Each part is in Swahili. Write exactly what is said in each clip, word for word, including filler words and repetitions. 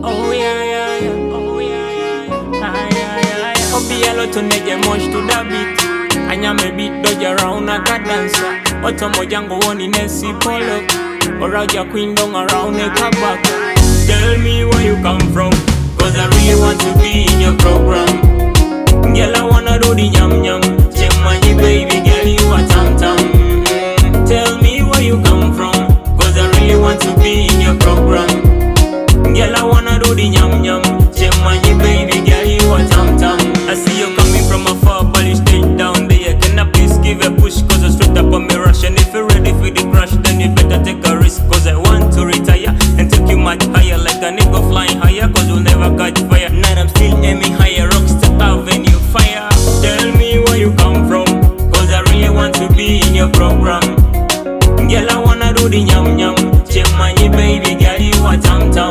Oh yeah, yeah, yeah. Oh yeah, yeah, yeah. Ah, yeah, yeah, yeah. Obi yellow to neje mosh to the beat. Anya me beat dodge around a ka dancer. Otomo jango woni nesi polo. Oraja queen dong around a kabaka. Tell me where you come from, cause I really want to be in your program. Girl, I wanna do the yum yum. Check money baby, girl, you a tam tam. Mm. Tell me where you come from, cause I really want to be in your program. Girl, I wanna do the yum yum. Check money baby, girl, you a tam tam. I see you coming from afar, but you stay down there. Can I please give a push, cause I straight up on me rush. And if you're ready for the crash, then you better take a risk, cause I want to retire and take you much higher, like a nigga flying higher, cause you'll never catch fire. Now I'm still aiming higher, Rockstar Avenue fire. Tell me where you come from, cause I really want to be in your program. Girl, I wanna do the yum yum. Check money baby, girl, you a tam tam.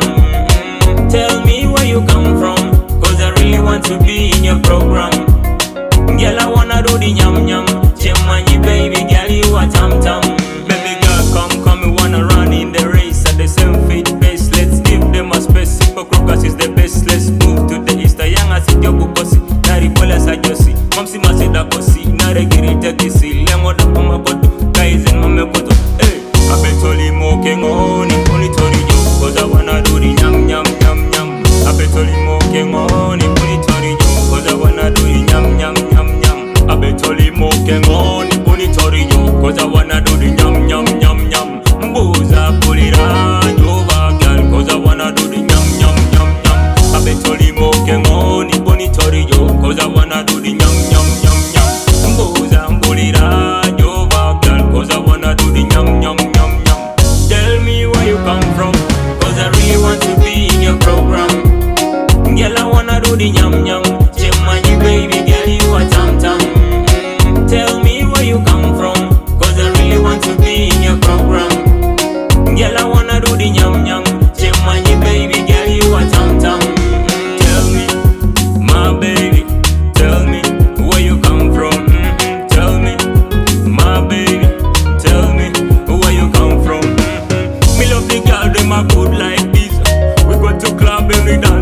Mm. Tell me where you come from, cause I really want to be in your program. Girl, I wanna do the yum yum. Check money baby, girl, you a tam tam. Baby girl, come, come, we wanna run in the race at the same feet pace. Let's give them a space. Crocus is the best. Let's move to the east. Young as it yo bukosi. Nari bola sa josi. Mamsi masida kosi. Nare girite kisi. Lemo da pama koto. Guys in mame koto. Hey, I bet only more king on it. Only tori yo. Cause I wanna do the nyam nyam nyam nyam. I bet only more king on it. Only tori yo. Cause I wanna do the nyam nyam nyam nyam. I bet only more king on it. Only tori yo. Cause I wanna do the nyam nyam nyam nyam. Mboza pull it on over, girl. Cause I wanna do the nyam nyam nyam nyam. I bet only more king on it. Only tori yo. Cause I wanna do the nyam nyam nyam nyam. Mboza pull it on over, girl. Cause I wanna do the nyam nyam nyam nyam. Tell me where you come from, cause I really want to be in your program. Girl, I wanna do the yum yum. Check money baby, girl, you a tam tam. Mm. Tell me where you come from, cause I really want to be in your program. Girl, I wanna do the yum yum. Check money baby, girl, you a tam tam. Mm. Tell me, my baby, tell me where you come from. Mm-hmm. Tell me, my baby, tell me where you come from. Mm-hmm. Me love the girl, them a good like this. We go to club and we dance.